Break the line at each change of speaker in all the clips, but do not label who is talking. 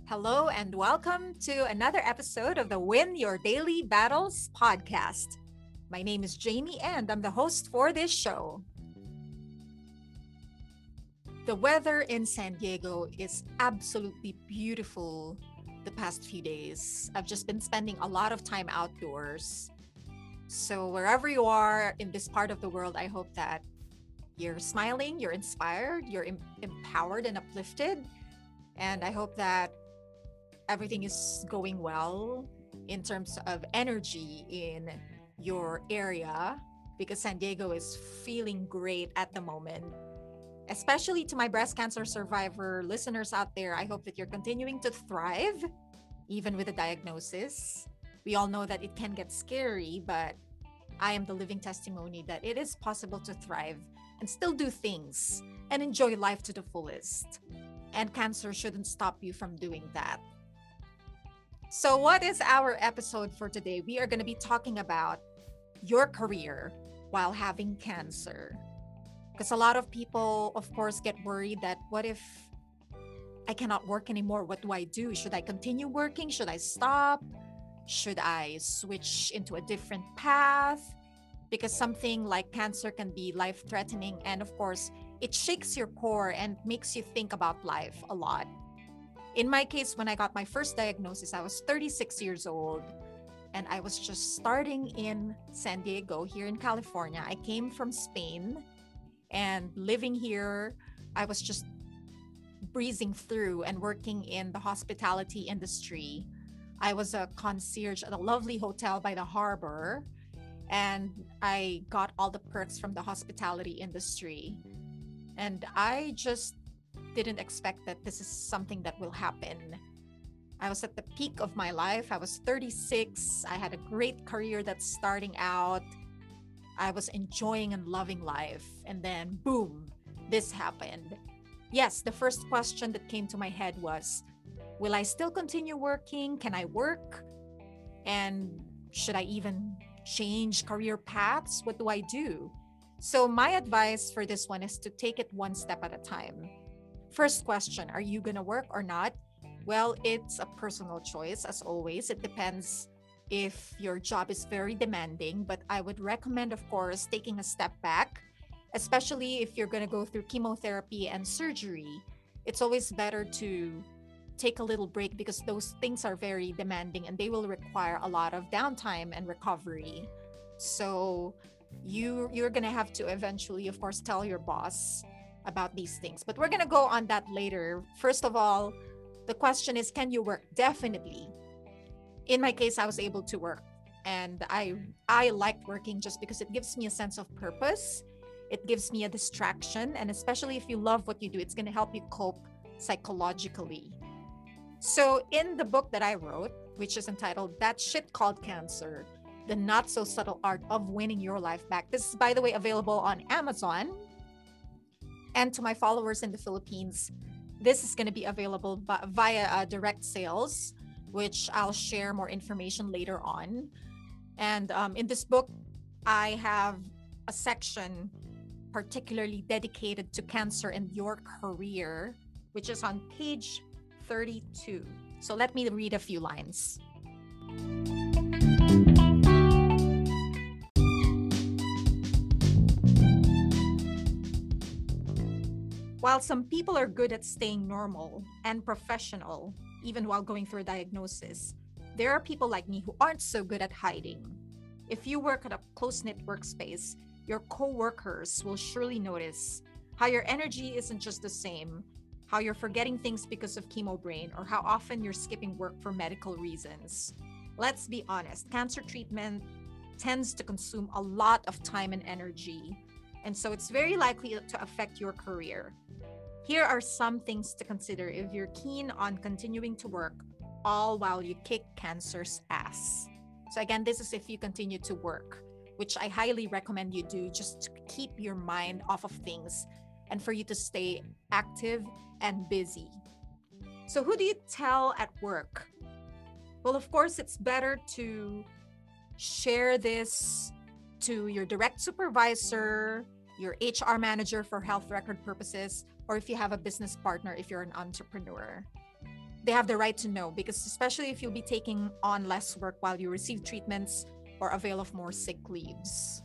Hello, and welcome to another episode of the Win Your Daily Battles podcast. My name is Jamie, and I'm the host for this show. The weather in San Diego is absolutely beautiful the past few days. I've just been spending a lot of time outdoors. So, wherever you are in this part of the world, I hope that you're smiling, you're inspired, you're empowered and uplifted. And I hope that everything is going well in terms of energy in your area because San Diego is feeling great at the moment. Especially to my breast cancer survivor listeners out there, I hope that you're continuing to thrive even with the diagnosis. We all know that it can get scary, but I am the living testimony that it is possible to thrive and still do things and enjoy life to the fullest. And cancer shouldn't stop you from doing that. So, what is our episode for today? We are going to be talking about your career while having cancer. Because a lot of people, of course, get worried that what if I cannot work anymore? What do I do? Should I continue working? Should I stop? Should I switch into a different path? Because something like cancer can be life threatening. And of course, it shakes your core and makes you think about life a lot. In my case, when I got my first diagnosis, I was 36 years old and I was just starting in San Diego here in California. I came from Spain and living here, I was just breezing through and working in the hospitality industry. I was a concierge at a lovely hotel by the harbor and I got all the perks from the hospitality industry. And I just didn't expect that this is something that will happen. I was at the peak of my life. I was 36. I had a great career that's starting out. I was enjoying and loving life. And then, boom, this happened. Yes, the first question that came to my head was, will I still continue working? Can I work? And should I even change career paths? What do I do? So, my advice for this one is to take it one step at a time. First question, are you going to work or not? Well, it's a personal choice, as always. It depends if your job is very demanding, but I would recommend, of course, taking a step back, especially if you're going to go through chemotherapy and surgery. It's always better to take a little break because those things are very demanding and they will require a lot of downtime and recovery. So you're going to have to eventually, of course, tell your boss about these things. But we're going to go on that later. First of all, the question is, can you work? Definitely. In my case, I was able to work and I liked working just because it gives me a sense of purpose. It gives me a distraction. And especially if you love what you do, it's going to help you cope psychologically. So in the book that I wrote, which is entitled That Shit Called Cancer, The Not So Subtle Art of Winning Your Life Back. This is, by the way, available on Amazon. And to my followers in the Philippines, this is going to be available via direct sales, which I'll share more information later on. And in this book, I have a section particularly dedicated to cancer and your career, which is on page 32. So let me read a few lines. While some people are good at staying normal and professional, even while going through a diagnosis, there are people like me who aren't so good at hiding. If you work at a close-knit workspace, your co-workers will surely notice how your energy isn't just the same, how you're forgetting things because of chemo brain, or how often you're skipping work for medical reasons. Let's be honest, cancer treatment tends to consume a lot of time and energy, and so it's very likely to affect your career. Here are some things to consider if you're keen on continuing to work all while you kick cancer's ass. So again, this is if you continue to work, which I highly recommend you do just to keep your mind off of things and for you to stay active and busy. So who do you tell at work? Well, of course, it's better to share this to your direct supervisor, your HR manager for health record purposes, or if you have a business partner, if you're an entrepreneur. They have the right to know, because especially if you'll be taking on less work while you receive treatments or avail of more sick leaves.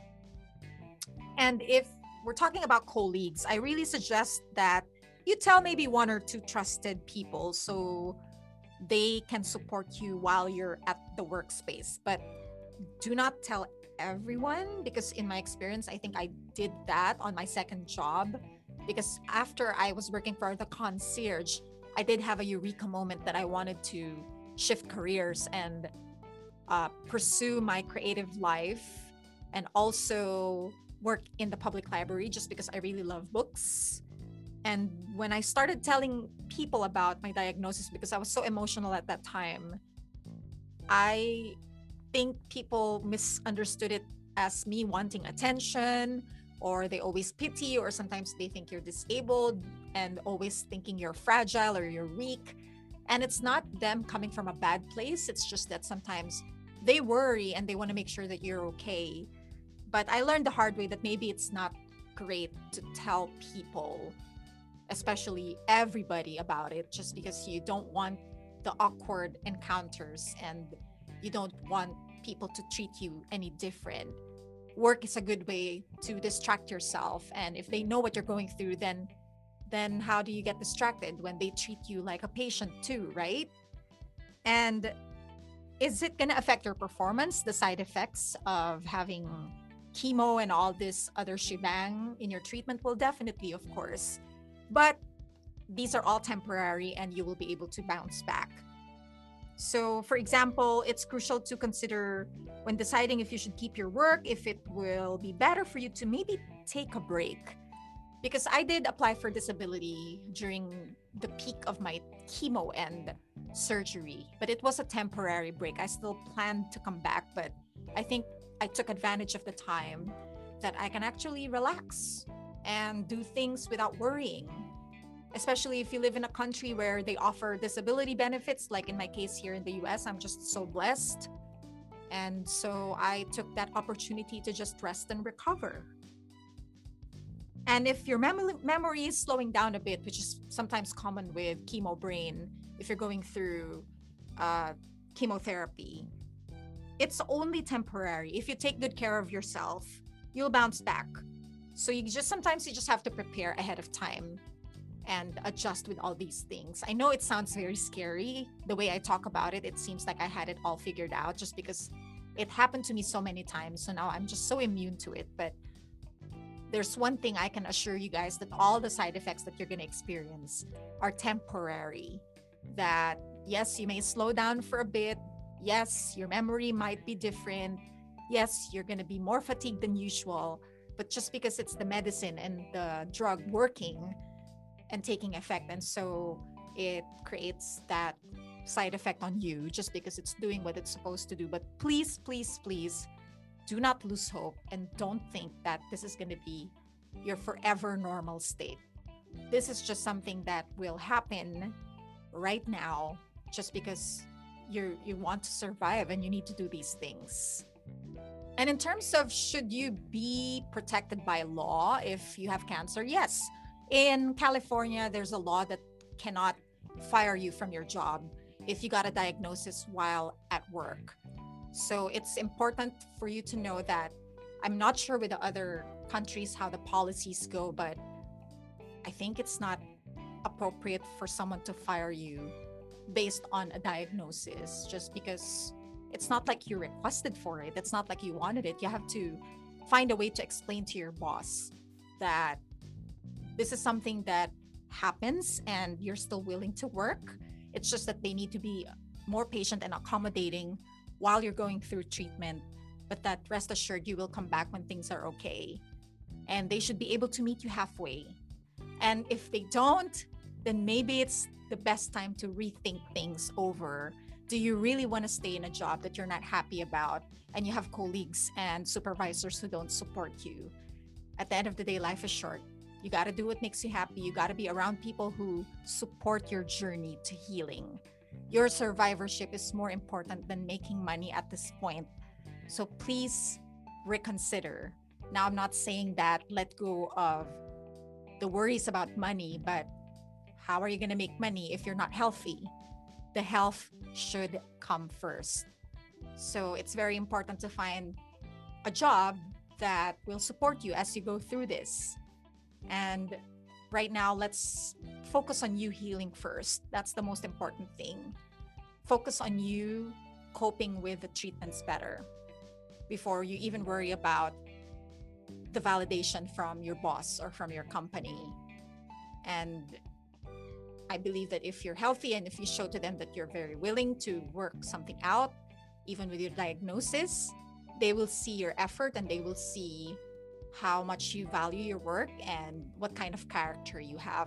And if we're talking about colleagues, I really suggest that you tell maybe one or two trusted people so they can support you while you're at the workspace. But do not tell everyone, because in my experience, I think I did that on my second job. Because after I was working for the concierge, I did have a eureka moment that I wanted to shift careers and pursue my creative life, and also work in the public library just because I really love books. And when I started telling people about my diagnosis, because I was so emotional at that time, I think people misunderstood it as me wanting attention, or they always pity, or sometimes they think you're disabled and always thinking you're fragile or you're weak. And it's not them coming from a bad place. It's just that sometimes they worry and they want to make sure that you're okay. But I learned the hard way that maybe it's not great to tell people, especially everybody, about it, just because you don't want the awkward encounters and you don't want people to treat you any different. Work is a good way to distract yourself, and if they know what you're going through, then how do you get distracted when they treat you like a patient too, right? And is it going to affect your performance, the side effects of having chemo and all this other shebang in your treatment? Well, definitely, of course. But these are all temporary and you will be able to bounce back. So, for example, it's crucial to consider when deciding if you should keep your work, if it will be better for you to maybe take a break. Because I did apply for disability during the peak of my chemo and surgery, but it was a temporary break. I still planned to come back, but I think I took advantage of the time that I can actually relax and do things without worrying, especially if you live in a country where they offer disability benefits. Like in my case here in the US, I'm just so blessed. And so I took that opportunity to just rest and recover. And if your memory is slowing down a bit, which is sometimes common with chemo brain, if you're going through uh, chemotherapy, it's only temporary. If you take good care of yourself, you'll bounce back. So you just have to prepare ahead of time and adjust with all these things. I know it sounds very scary the way I talk about it. It seems like I had it all figured out just because it happened to me so many times. So now I'm just so immune to it. But there's one thing I can assure you guys, that all the side effects that you're going to experience are temporary. That yes, you may slow down for a bit. Yes, your memory might be different. Yes, you're going to be more fatigued than usual. But just because it's the medicine and the drug working and taking effect, and so it creates that side effect on you just because it's doing what it's supposed to do. But please, please, please do not lose hope, and don't think that this is going to be your forever normal state. This is just something that will happen right now just because you want to survive and you need to do these things. And in terms of should you be protected by law if you have cancer? Yes. In California, there's a law that cannot fire you from your job if you got a diagnosis while at work. So it's important for you to know that. I'm not sure with the other countries how the policies go, but I think it's not appropriate for someone to fire you based on a diagnosis just because it's not like you requested for it. It's not like you wanted it. You have to find a way to explain to your boss that this is something that happens and you're still willing to work. It's just that they need to be more patient and accommodating while you're going through treatment, but that rest assured you will come back when things are okay. And they should be able to meet you halfway. And if they don't, then maybe it's the best time to rethink things over. Do you really want to stay in a job that you're not happy about and you have colleagues and supervisors who don't support you? At the end of the day, life is short. You got to do what makes you happy. You got to be around people who support your journey to healing. Your survivorship is more important than making money at this point. So please reconsider. Now, I'm not saying that let go of the worries about money, but how are you going to make money if you're not healthy? The health should come first. So it's very important to find a job that will support you as you go through this. And right now, let's focus on you healing first. That's the most important thing. Focus on you coping with the treatments better before you even worry about the validation from your boss or from your company. And I believe that if you're healthy and if you show to them that you're very willing to work something out, even with your diagnosis, they will see your effort and they will see how much you value your work and what kind of character you have.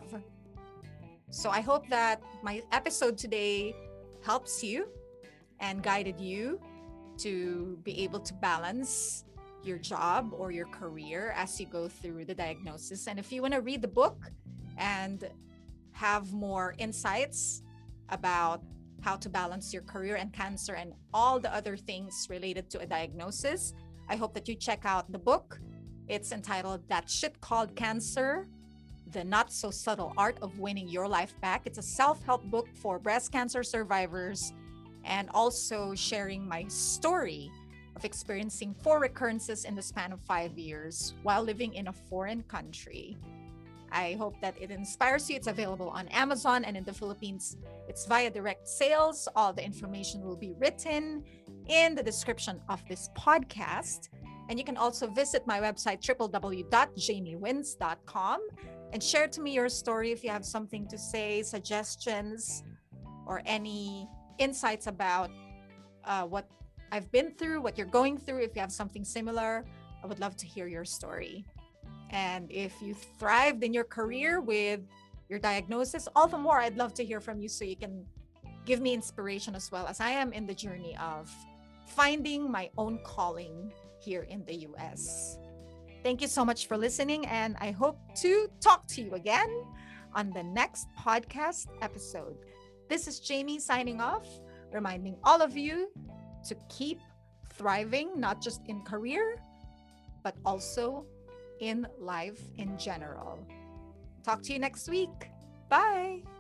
So I hope that my episode today helps you and guided you to be able to balance your job or your career as you go through the diagnosis. And if you want to read the book and have more insights about how to balance your career and cancer and all the other things related to a diagnosis, I hope that you check out the book. It's entitled That Shit Called Cancer, The Not So Subtle Art of Winning Your Life Back. It's a self-help book for breast cancer survivors and also sharing my story of experiencing 4 recurrences in the span of 5 years while living in a foreign country. I hope that it inspires you. It's available on Amazon, and in the Philippines, it's via direct sales. All the information will be written in the description of this podcast. And you can also visit my website, www.jamiewins.com, and share to me your story if you have something to say, suggestions, or any insights about what I've been through, what you're going through. If you have something similar, I would love to hear your story. And if you thrived in your career with your diagnosis, all the more I'd love to hear from you so you can give me inspiration as well, as I am in the journey of finding my own calling here in the US. Thank you so much for listening, and I hope to talk to you again on the next podcast episode. This is Jamie signing off, reminding all of you to keep thriving, not just in career, but also in life in general. Talk to you next week. Bye.